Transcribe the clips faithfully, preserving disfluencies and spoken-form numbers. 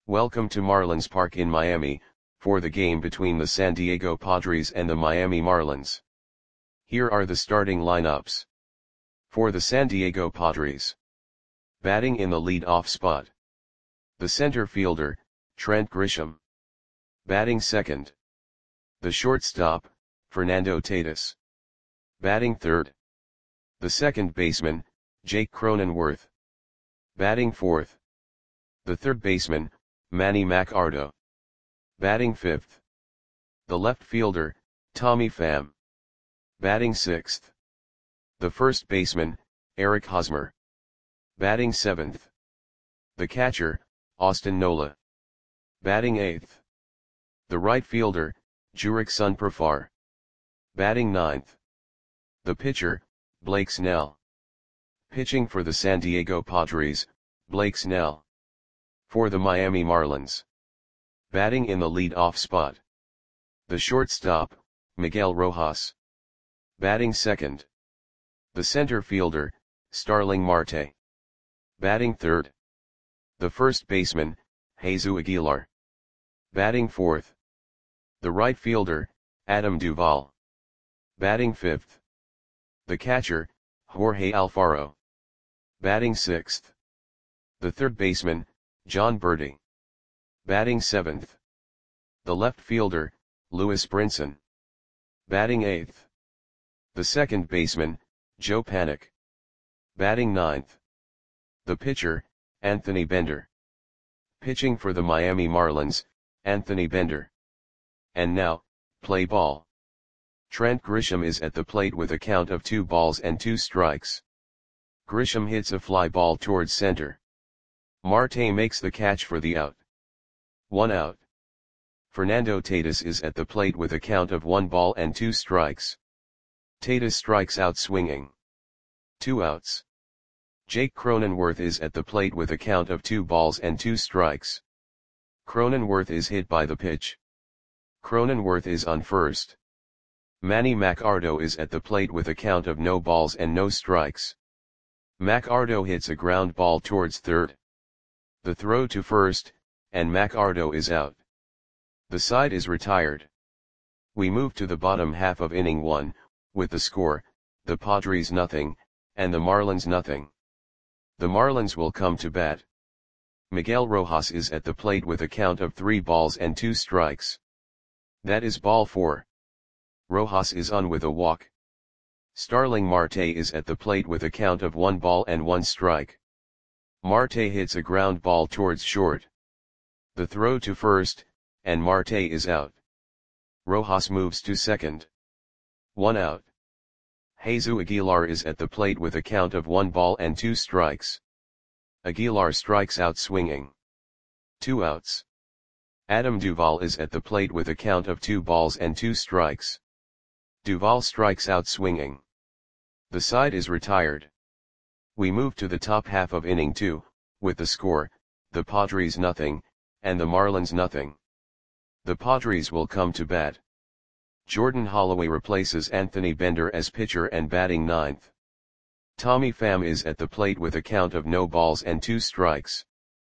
Welcome to Marlins Park in Miami, for the game between the San Diego Padres and the Miami Marlins. Here are the starting lineups. For the San Diego Padres. Batting in the lead-off spot. The center fielder, Trent Grisham. Batting second. The shortstop, Fernando Tatis. Batting third. The second baseman, Jake Cronenworth. Batting fourth. The third baseman, Manny Machado. Batting fifth. The left fielder, Tommy Pham. Batting sixth. The first baseman, Eric Hosmer. Batting seventh. The catcher, Austin Nola. Batting eighth. The right fielder, Jurickson Profar. Batting ninth. The pitcher, Blake Snell. Pitching for the San Diego Padres, Blake Snell. For the Miami Marlins. Batting in the lead-off spot. The shortstop, Miguel Rojas. Batting second. The center fielder, Starling Marte. Batting third. The first baseman, Jesus Aguilar. Batting fourth. The right fielder, Adam Duvall. Batting fifth. The catcher, Jorge Alfaro. Batting sixth. The third baseman, Jon Berti. Batting seventh. The left fielder, Lewis Brinson. Batting eighth. The second baseman, Joe Panik. Batting ninth. The pitcher, Anthony Bender. Pitching for the Miami Marlins, Anthony Bender. And now, play ball. Trent Grisham is at the plate with a count of two balls and two strikes. Grisham hits a fly ball towards center. Marte makes the catch for the out. One out. Fernando Tatis is at the plate with a count of one ball and two strikes. Tatis strikes out swinging. Two outs. Jake Cronenworth is at the plate with a count of two balls and two strikes. Cronenworth is hit by the pitch. Cronenworth is on first. Manny Machado is at the plate with a count of no balls and no strikes. Machado hits a ground ball towards third. The throw to first, and Machado is out. The side is retired. We move to the bottom half of inning one, with the score, the Padres nothing, and the Marlins nothing. The Marlins will come to bat. Miguel Rojas is at the plate with a count of three balls and two strikes. That is ball four. Rojas is on with a walk. Starling Marte is at the plate with a count of one ball and one strike. Marte hits a ground ball towards short. The throw to first, and Marte is out. Rojas moves to second. One out. Jesus Aguilar is at the plate with a count of one ball and two strikes. Aguilar strikes out swinging. Two outs. Adam Duvall is at the plate with a count of two balls and two strikes. Duvall strikes out swinging. The side is retired. We move to the top half of inning two, with the score, the Padres nothing, and the Marlins nothing. The Padres will come to bat. Jordan Holloway replaces Anthony Bender as pitcher and batting ninth. Tommy Pham is at the plate with a count of no balls and two strikes.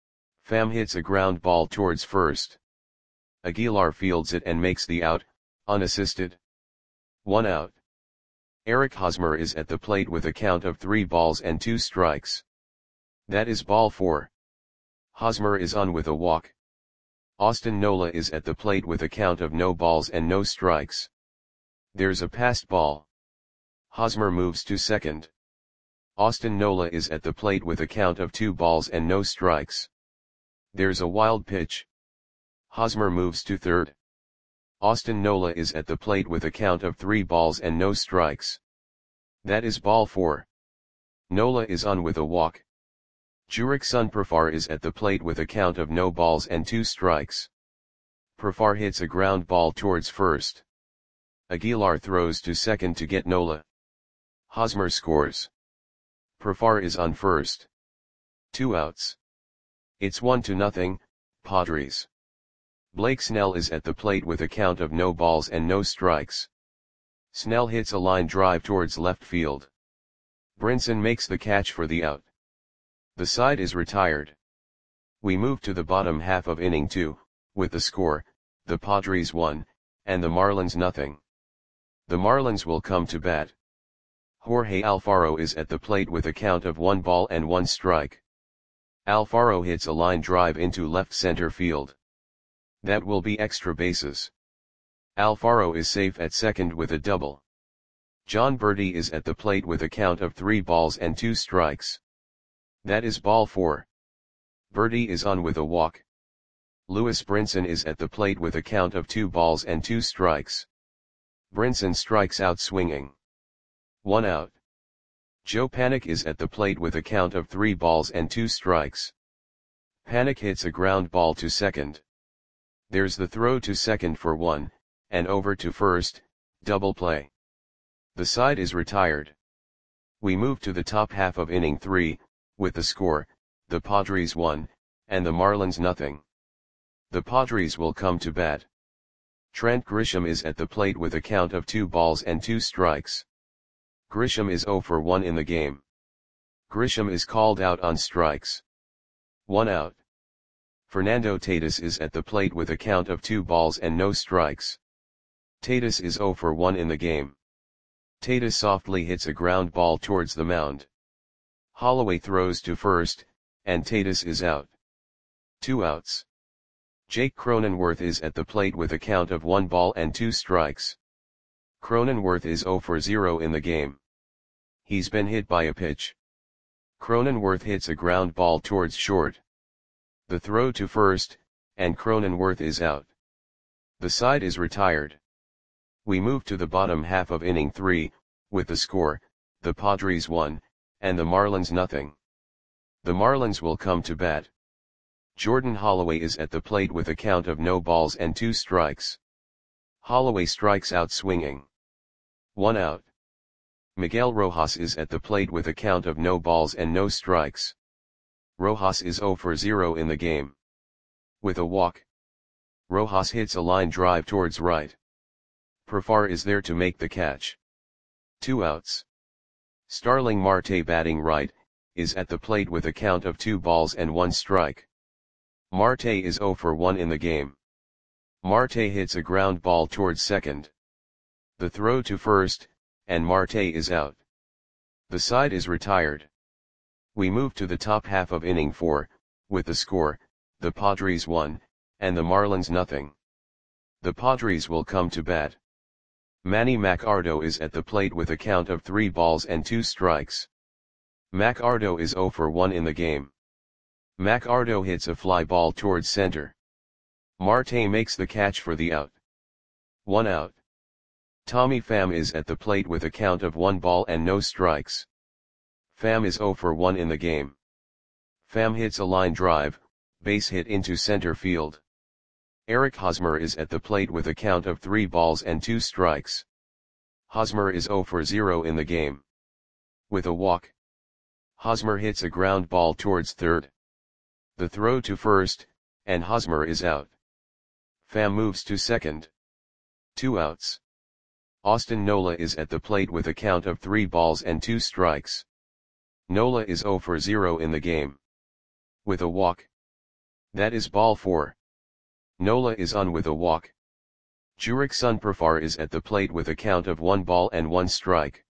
Pham hits a ground ball towards first. Aguilar fields it and makes the out, unassisted. One out. Eric Hosmer is at the plate with a count of three balls and two strikes. That is ball four. Hosmer is on with a walk. Austin Nola is at the plate with a count of no balls and no strikes. There's a passed ball. Hosmer moves to second. Austin Nola is at the plate with a count of two balls and no strikes. There's a wild pitch. Hosmer moves to third. Austin Nola is at the plate with a count of three balls and no strikes. That is ball four. Nola is on with a walk. Jurickson Profar is at the plate with a count of no balls and two strikes. Profar hits a ground ball towards first. Aguilar throws to second to get Nola. Hosmer scores. Profar is on first. Two outs. It's one to nothing, Padres. Blake Snell is at the plate with a count of no balls and no strikes. Snell hits a line drive towards left field. Brinson makes the catch for the out. The side is retired. We move to the bottom half of inning two, with the score, the Padres one, and the Marlins nothing. The Marlins will come to bat. Jorge Alfaro is at the plate with a count of one ball and one strike. Alfaro hits a line drive into left center field. That will be extra bases. Alfaro is safe at second with a double. Jon Berti is at the plate with a count of three balls and two strikes. That is ball four. Berti is on with a walk. Lewis Brinson is at the plate with a count of two balls and two strikes. Brinson strikes out swinging. One out. Joe Panik is at the plate with a count of three balls and two strikes. Panik hits a ground ball to second. There's the throw to second for one, and over to first, double play. The side is retired. We move to the top half of inning three, with the score, the Padres one, and the Marlins nothing. The Padres will come to bat. Trent Grisham is at the plate with a count of two balls and two strikes. Grisham is zero for one in the game. Grisham is called out on strikes. One out. Fernando Tatis is at the plate with a count of two balls and no strikes. Tatis is zero for one in the game. Tatis softly hits a ground ball towards the mound. Holloway throws to first, and Tatis is out. Two outs. Jake Cronenworth is at the plate with a count of one ball and two strikes. Cronenworth is zero for zero in the game. He's been hit by a pitch. Cronenworth hits a ground ball towards short. The throw to first, and Cronenworth is out. The side is retired. We move to the bottom half of inning three, with the score, the Padres one, and the Marlins nothing. The Marlins will come to bat. Jordan Holloway is at the plate with a count of no balls and two strikes. Holloway strikes out swinging. One out. Miguel Rojas is at the plate with a count of no balls and no strikes. Rojas is zero for zero in the game. With a walk. Rojas hits a line drive towards right. Profar is there to make the catch. Two outs. Starling Marte, batting right, is at the plate with a count of two balls and one strike. Marte is zero for one in the game. Marte hits a ground ball towards second. The throw to first, and Marte is out. The side is retired. We move to the top half of inning four, with the score, the Padres one, and the Marlins nothing. The Padres will come to bat. Manny Machado is at the plate with a count of three balls and two strikes. Machado is zero for one in the game. Machado hits a fly ball towards center. Marte makes the catch for the out. One out. Tommy Pham is at the plate with a count of one ball and no strikes. Pham is zero for one in the game. Pham hits a line drive, base hit into center field. Eric Hosmer is at the plate with a count of three balls and two strikes. Hosmer is zero for zero in the game. With a walk. Hosmer hits a ground ball towards third. The throw to first, and Hosmer is out. Pham moves to second. Two outs. Austin Nola is at the plate with a count of three balls and two strikes. Nola is zero for zero in the game. With a walk. That is ball four. Nola is on with a walk. Jurickson Profar is at the plate with a count of one ball and one strike.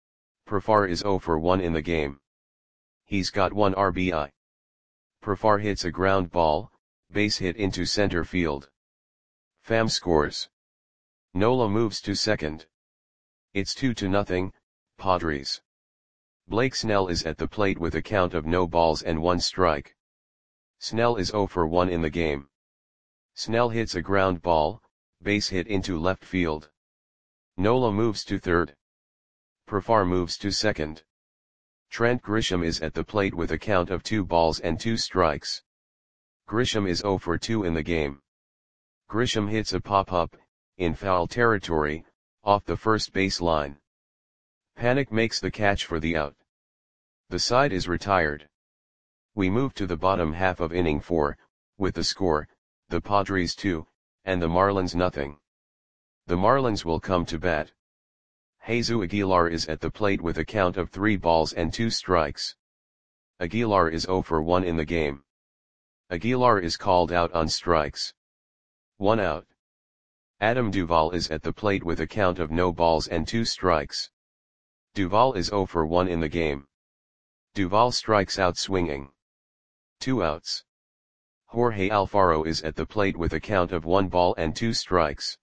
Profar is zero for one in the game. He's got one R B I. Profar hits a ground ball, base hit into center field. Pham scores. Nola moves to second. It's two to nothing, Padres. Blake Snell is at the plate with a count of no balls and one strike. Snell is zero for one in the game. Snell hits a ground ball, base hit into left field. Nola moves to third. Profar moves to second. Trent Grisham is at the plate with a count of two balls and two strikes. Grisham is zero for two in the game. Grisham hits a pop-up, in foul territory, off the first base line. Panik makes the catch for the out. The side is retired. We move to the bottom half of inning four, with the score, the Padres two, and the Marlins nothing. The Marlins will come to bat. Jesus Aguilar is at the plate with a count of three balls and two strikes. Aguilar is zero for one in the game. Aguilar is called out on strikes. One out. Adam Duvall is at the plate with a count of no balls and two strikes. Duvall is zero for one in the game. Duvall strikes out swinging. Two outs. Jorge Alfaro is at the plate with a count of one ball and two strikes.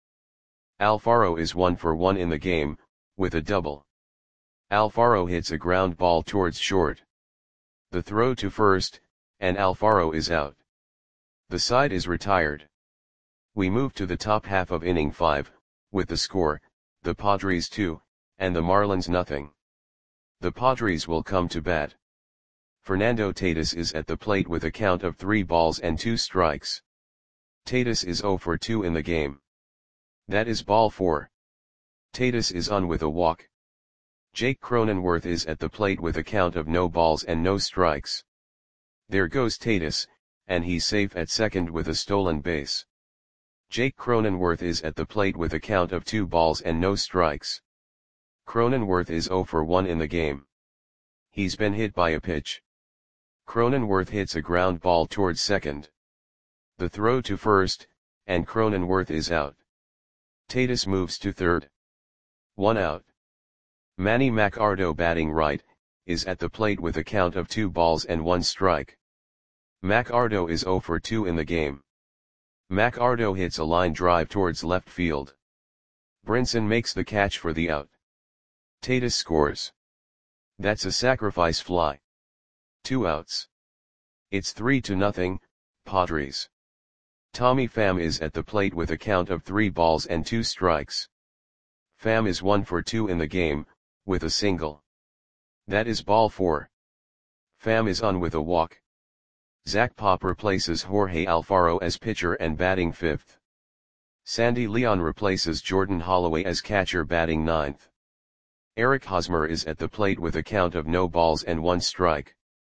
Alfaro is one for one in the game, with a double. Alfaro hits a ground ball towards short. The throw to first, and Alfaro is out. The side is retired. We move to the top half of inning five, with the score, the Padres two, and the Marlins nothing. The Padres will come to bat. Fernando Tatis is at the plate with a count of three balls and two strikes. Tatis is zero for two in the game. That is ball four. Tatis is on with a walk. Jake Cronenworth is at the plate with a count of no balls and no strikes. There goes Tatis, and he's safe at second with a stolen base. Jake Cronenworth is at the plate with a count of two balls and no strikes. Cronenworth is zero for one in the game. He's been hit by a pitch. Cronenworth hits a ground ball towards second. The throw to first, and Cronenworth is out. Tatis moves to third. One out. Manny Machado, batting right, is at the plate with a count of two balls and one strike. Machado is zero for two in the game. Machado hits a line drive towards left field. Brinson makes the catch for the out. Tatis scores. That's a sacrifice fly. Two outs. It's three to nothing, Padres. Tommy Pham is at the plate with a count of three balls and two strikes. Pham is one for two in the game, with a single. That is ball four. Pham is on with a walk. Zach Pop replaces Jorge Alfaro as pitcher and batting fifth. Sandy Leon replaces Jordan Holloway as catcher, batting ninth. Eric Hosmer is at the plate with a count of no balls and one strike.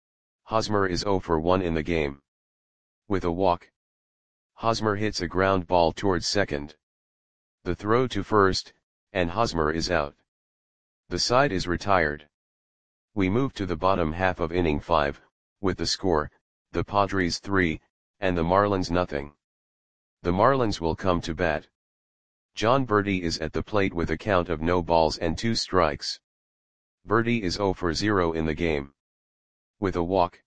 Hosmer is zero for one in the game. With a walk. Hosmer hits a ground ball towards second. The throw to first, and Hosmer is out. The side is retired. We move to the bottom half of inning five, with the score, the Padres three, and the Marlins nothing. The Marlins will come to bat. John Berti is at the plate with a count of no balls and two strikes. Berti is zero for zero in the game. With a walk.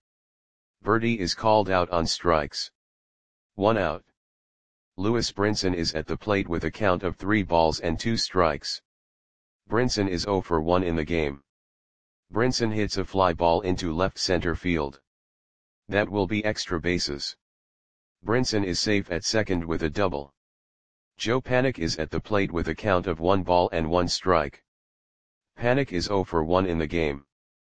Berti is called out on strikes. One out. Lewis Brinson is at the plate with a count of three balls and two strikes. Brinson is zero for one in the game. Brinson hits a fly ball into left center field. That will be extra bases. Brinson is safe at second with a double. Joe Panik is at the plate with a count of one ball and one strike. Panik is zero for one in the game.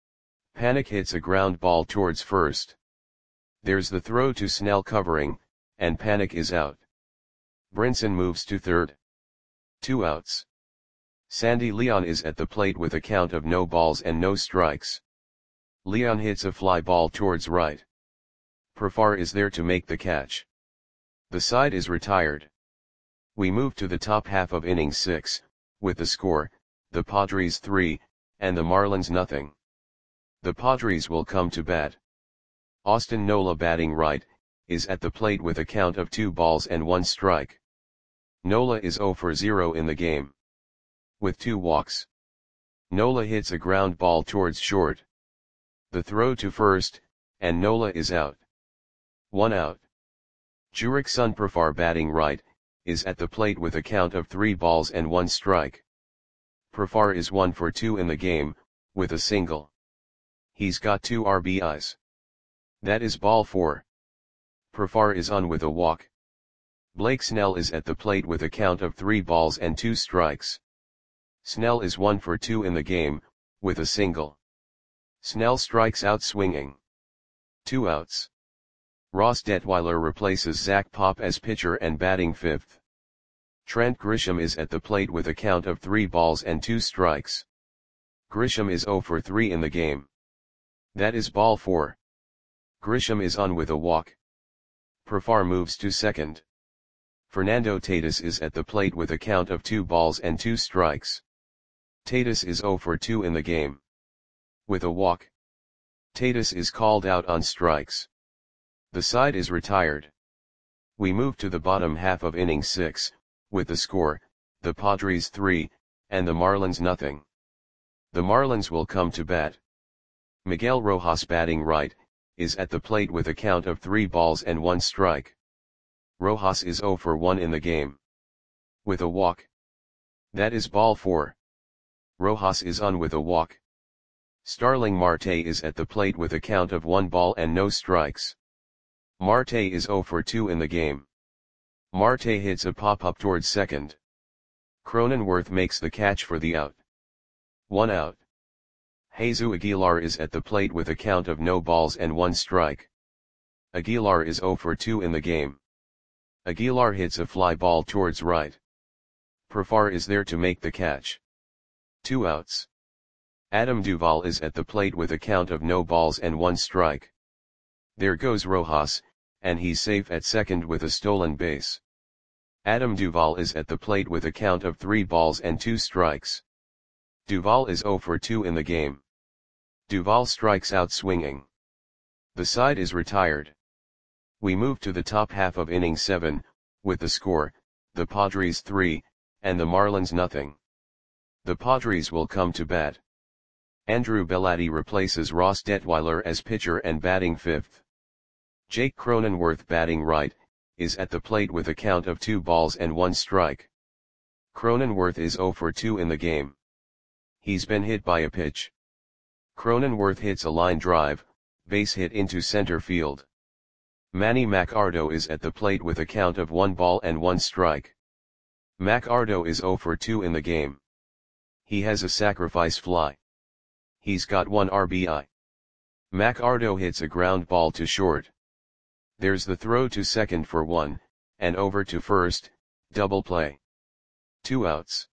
Panik hits a ground ball towards first. There's the throw to Snell covering, and Panik is out. Brinson moves to third. Two outs. Sandy Leon is at the plate with a count of no balls and no strikes. Leon hits a fly ball towards right. Profar is there to make the catch. The side is retired. We move to the top half of inning six, with the score, the Padres three, and the Marlins nothing. The Padres will come to bat. Austin Nola, batting right, is at the plate with a count of two balls and one strike. Nola is zero for zero in the game. With two walks. Nola hits a ground ball towards short. The throw to first, and Nola is out. One out. Jurickson Profar, batting right, is at the plate with a count of three balls and one strike. Profar is one for two in the game, with a single. He's got two R B Is. That is ball four. Profar is on with a walk. Blake Snell is at the plate with a count of three balls and two strikes. Snell is one for two in the game, with a single. Snell strikes out swinging. Two outs. Ross Detweiler replaces Zach Pop as pitcher and batting fifth. Trent Grisham is at the plate with a count of three balls and two strikes. Grisham is zero for three in the game. That is ball four. Grisham is on with a walk. Profar moves to second. Fernando Tatis is at the plate with a count of two balls and two strikes. Tatis is zero for two in the game. With a walk. Tatis is called out on strikes. The side is retired. We move to the bottom half of inning six, with the score, the Padres three, and the Marlins nothing. The Marlins will come to bat. Miguel Rojas, batting right, is at the plate with a count of three balls and one strike. Rojas is zero for one in the game. With a walk. That is ball four. Rojas is on with a walk. Starling Marte is at the plate with a count of one ball and no strikes. Marte is zero for two in the game. Marte hits a pop-up towards second. Cronenworth makes the catch for the out. One out. Jesus Aguilar is at the plate with a count of no balls and one strike. Aguilar is zero for two in the game. Aguilar hits a fly ball towards right. Profar is there to make the catch. Two outs. Adam Duvall is at the plate with a count of no balls and one strike. There goes Rojas, and he's safe at second with a stolen base. Adam Duvall is at the plate with a count of three balls and two strikes. Duvall is zero for two in the game. Duvall strikes out swinging. The side is retired. We move to the top half of inning seven, with the score, the Padres three, and the Marlins nothing. The Padres will come to bat. Andrew Bellatti replaces Ross Detweiler as pitcher and batting fifth. Jake Cronenworth, batting right, is at the plate with a count of two balls and one strike. Cronenworth is zero for two in the game. He's been hit by a pitch. Cronenworth hits a line drive, base hit into center field. Manny Machado is at the plate with a count of one ball and one strike. Machado is zero for two in the game. He has a sacrifice fly. He's got one R B I. Machado hits a ground ball to short. There's the throw to second for one, and over to first, double play. Two outs.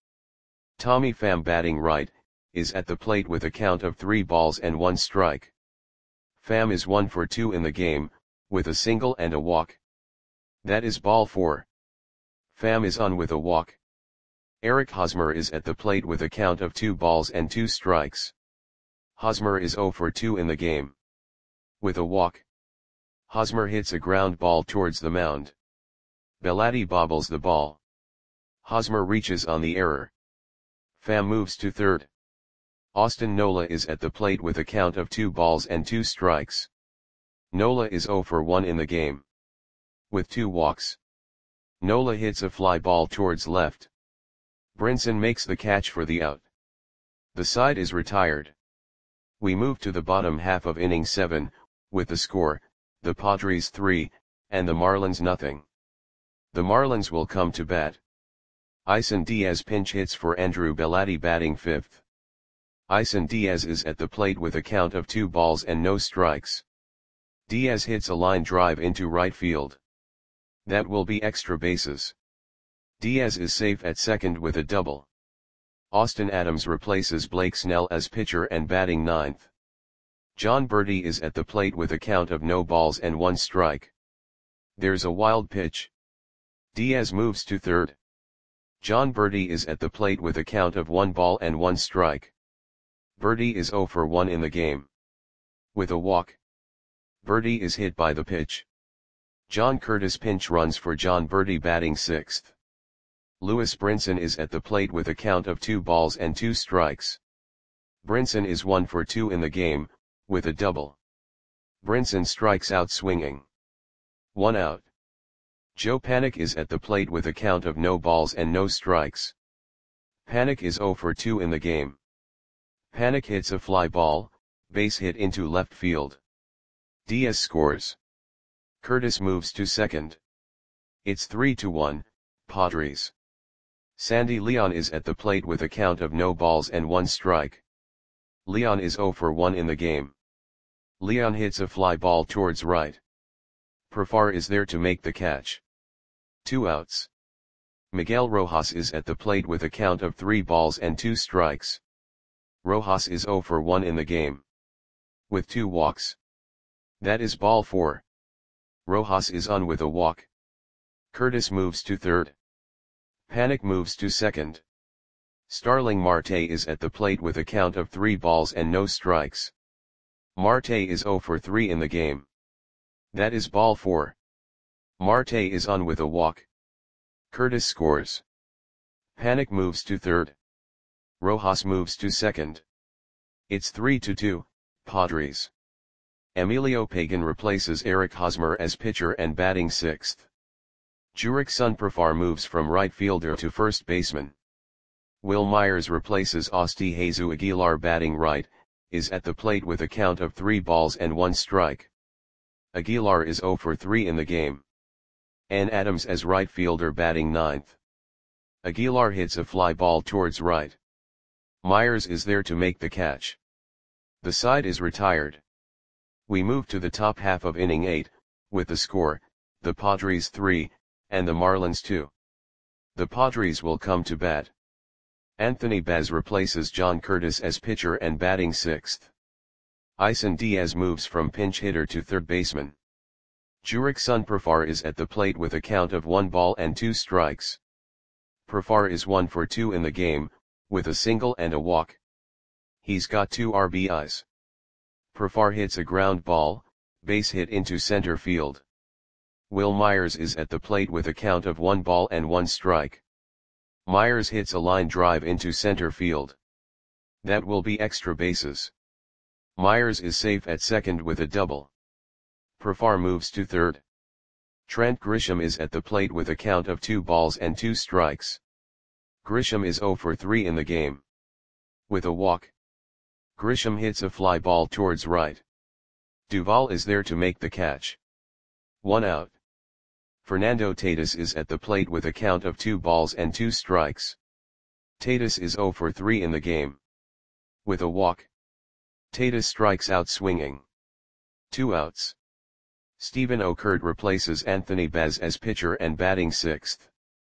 Tommy Pham, batting right, is at the plate with a count of three balls and one strike. Pham is one for two in the game, with a single and a walk. That is ball four. Pham is on with a walk. Eric Hosmer is at the plate with a count of two balls and two strikes. Hosmer is zero for two in the game. With a walk. Hosmer hits a ground ball towards the mound. Bellatti bobbles the ball. Hosmer reaches on the error. Pham moves to third. Austin Nola is at the plate with a count of two balls and two strikes. Nola is zero for one in the game. With two walks. Nola hits a fly ball towards left. Brinson makes the catch for the out. The side is retired. We move to the bottom half of inning seven, with the score, the Padres three, and the Marlins nothing. The Marlins will come to bat. Isan Diaz pinch hits for Andrew Bellatti, batting fifth. Isan Diaz is at the plate with a count of two balls and no strikes. Diaz hits a line drive into right field. That will be extra bases. Diaz is safe at second with a double. Austin Adams replaces Blake Snell as pitcher and batting ninth. John Berti is at the plate with a count of no balls and one strike. There's a wild pitch. Diaz moves to third. John Berti is at the plate with a count of one ball and one strike. Berti is zero for one in the game. With a walk. Berti is hit by the pitch. John Curtis pinch runs for John Berti, batting sixth. Lewis Brinson is at the plate with a count of two balls and two strikes. Brinson is one for two in the game, with a double. Brinson strikes out swinging. One out. Joe Panik is at the plate with a count of no balls and no strikes. Panik is zero for two in the game. Panik hits a fly ball, base hit into left field. Diaz scores. Curtis moves to second. It's three to one, Padres. Sandy Leon is at the plate with a count of no balls and one strike. Leon is zero for one in the game. Leon hits a fly ball towards right. Profar is there to make the catch. Two outs. Miguel Rojas is at the plate with a count of three balls and two strikes. Rojas is zero for one in the game. With two walks. That is ball four. Rojas is on with a walk. Curtis moves to third. Panik moves to second. Starling Marte is at the plate with a count of three balls and no strikes. Marte is zero for three in the game. That is ball four. Marte is on with a walk. Curtis scores. Panic moves to third. Rojas moves to second. It's three to two, Padres. Emilio Pagan replaces Eric Hosmer as pitcher and batting sixth. Jurickson Profar moves from right fielder to first baseman. Will Myers replaces Asti Jesus Aguilar batting right, is at the plate with a count of three balls and one strike. Aguilar is zero for three in the game. N. Adams as right fielder batting ninth. Aguilar hits a fly ball towards right. Myers is there to make the catch. The side is retired. We move to the top half of inning eight, with the score, the Padres three, and the Marlins two. The Padres will come to bat. Anthony Baz replaces John Curtis as pitcher and batting sixth. Isan Diaz moves from pinch hitter to third baseman. Jurickson Profar is at the plate with a count of one ball and two strikes. Profar is one for two in the game, with a single and a walk. He's got two R B Is. Profar hits a ground ball, base hit into center field. Will Myers is at the plate with a count of one ball and one strike. Myers hits a line drive into center field. That will be extra bases. Myers is safe at second with a double. Profar moves to third. Trent Grisham is at the plate with a count of two balls and two strikes. Grisham is zero for three in the game. With a walk. Grisham hits a fly ball towards right. Duvall is there to make the catch. One out. Fernando Tatis is at the plate with a count of two balls and two strikes. Tatis is zero for three in the game. With a walk. Tatis strikes out swinging. Two outs. Stephen Okert replaces Anthony Baz as pitcher and batting sixth.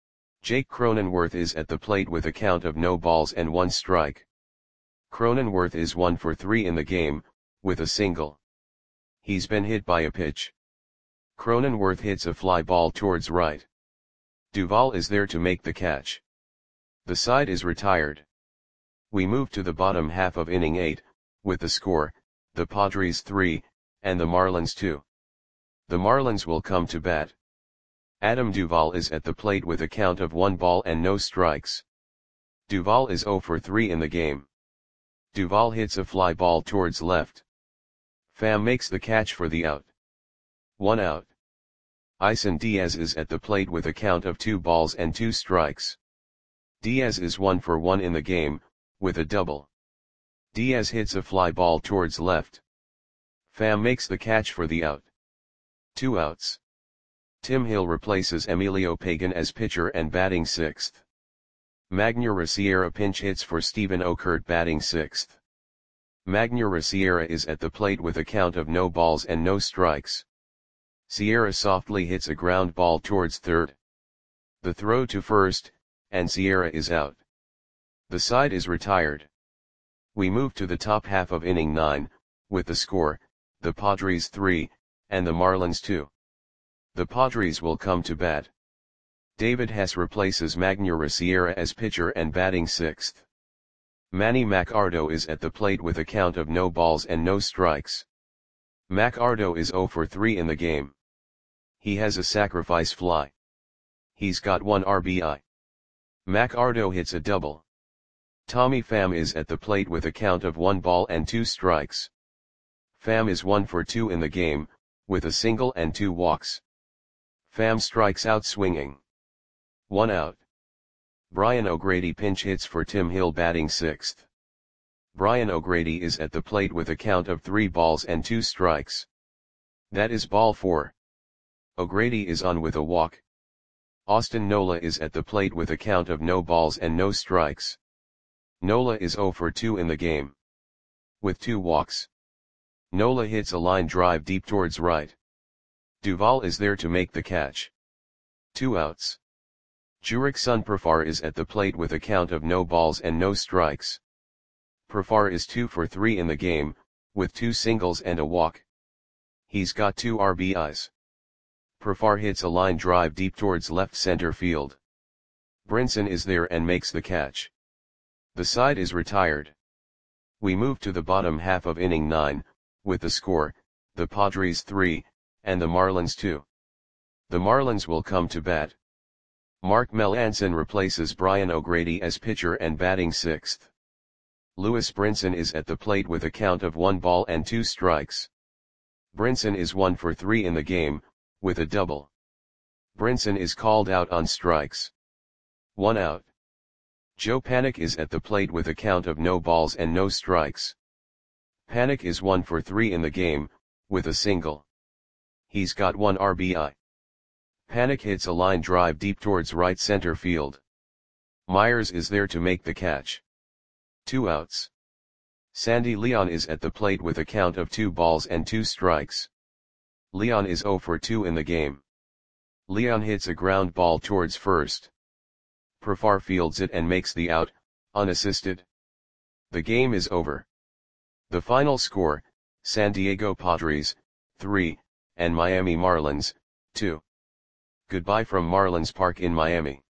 Jake Cronenworth is at the plate with a count of no balls and one strike. Cronenworth is one for three in the game, with a single. He's been hit by a pitch. Cronenworth hits a fly ball towards right. Duvall is there to make the catch. The side is retired. We move to the bottom half of inning eight, with the score, the Padres three, and the Marlins two. The Marlins will come to bat. Adam Duvall is at the plate with a count of one ball and no strikes. Duvall is zero for three in the game. Duvall hits a fly ball towards left. Pham makes the catch for the out. One out. Isan Diaz is at the plate with a count of two balls and two strikes. Diaz is one for one in the game, with a double. Diaz hits a fly ball towards left. Pham makes the catch for the out. Two outs. Tim Hill replaces Emilio Pagan as pitcher and batting sixth. Magneuris Sierra pinch hits for Stephen Okert batting sixth. Magneuris Sierra is at the plate with a count of no balls and no strikes. Sierra softly hits a ground ball towards third. The throw to first, and Sierra is out. The side is retired. We move to the top half of inning nine, with the score, the Padres three, and the Marlins two. The Padres will come to bat. David Hess replaces Magneuris Sierra as pitcher and batting sixth. Manny Machado is at the plate with a count of no balls and no strikes. Machado is zero for three in the game. He has a sacrifice fly. He's got one R B I. Machado hits a double. Tommy Pham is at the plate with a count of one ball and two strikes. Pham is one for two in the game, with a single and two walks. Pham strikes out swinging. One out. Brian O'Grady pinch hits for Tim Hill batting sixth. Brian O'Grady is at the plate with a count of three balls and two strikes. That is ball four. O'Grady is on with a walk. Austin Nola is at the plate with a count of no balls and no strikes. Nola is zero for two in the game. With two walks. Nola hits a line drive deep towards right. Duvall is there to make the catch. Two outs. Jurickson Profar is at the plate with a count of no balls and no strikes. Profar is two for three in the game, with two singles and a walk. He's got two R B Is. Profar hits a line drive deep towards left center field. Brinson is there and makes the catch. The side is retired. We move to the bottom half of inning nine, with the score, the Padres three, and the Marlins two. The Marlins will come to bat. Mark Melancon replaces Brian O'Grady as pitcher and batting sixth. Lewis Brinson is at the plate with a count of one ball and two strikes. Brinson is one for three in the game, with a double. Brinson is called out on strikes. One out. Joe Panik is at the plate with a count of no balls and no strikes. Panik is one for three in the game, with a single. He's got one R B I. Panik hits a line drive deep towards right center field. Myers is there to make the catch. Two outs. Sandy Leon is at the plate with a count of two balls and two strikes. Leon is zero for two in the game. Leon hits a ground ball towards first. Profar fields it and makes the out, unassisted. The game is over. The final score, San Diego Padres, three, and Miami Marlins, two. Goodbye from Marlins Park in Miami.